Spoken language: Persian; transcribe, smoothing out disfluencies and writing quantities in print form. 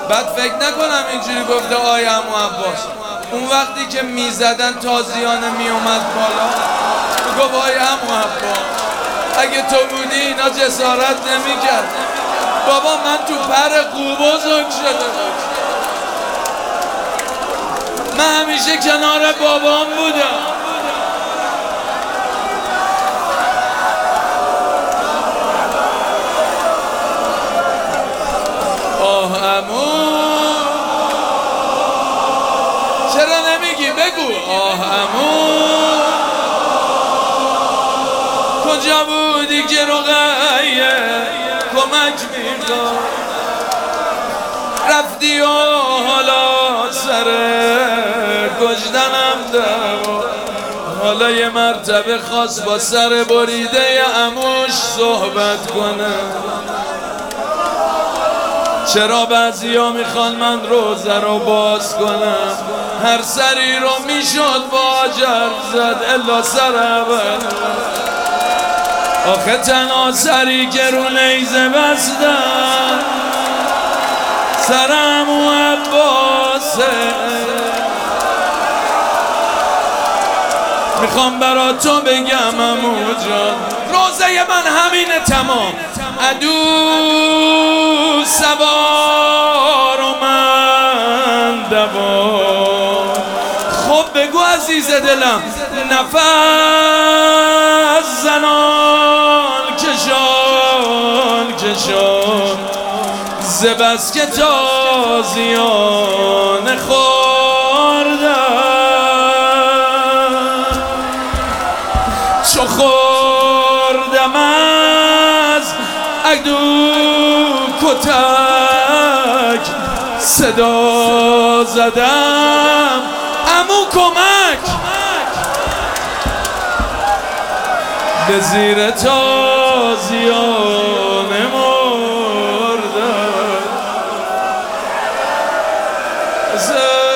بعد فکر نکنم اینجوری گفته آی عمو عباس. اون وقتی که میزدن تازیانه میومد بالا گفت آی عمو عباس اگه تو بودی اینا جسارت نمیکرد. بابا من تو پر قو بزرگ شده من همیشه کنار بابام بودم. آه عمو چرا نمیگی بگو آه عمو کجا بودی که رقیه کمک میکن رفتی و حالا سر کشتنم دم حالا یه مرتبه خواست با سر بریده عموش صحبت کنه. چرا بعضیا میخوان من روزه رو باز کنم هر سری رو میشد با جرف زد الا سر اول آخه تنها سری که رو نیزه بستن سرم و عباسه. میخوام برا تو بگم عمو جان روزه من همینه تمام عدو سوار و من دوار. خب بگو عزیز دلم نفس زنان کشان کشان زبس که تازیان خوردن چو خوردم از عدو کتک صدا زدم عمو کمک به زیر تازیان مردن.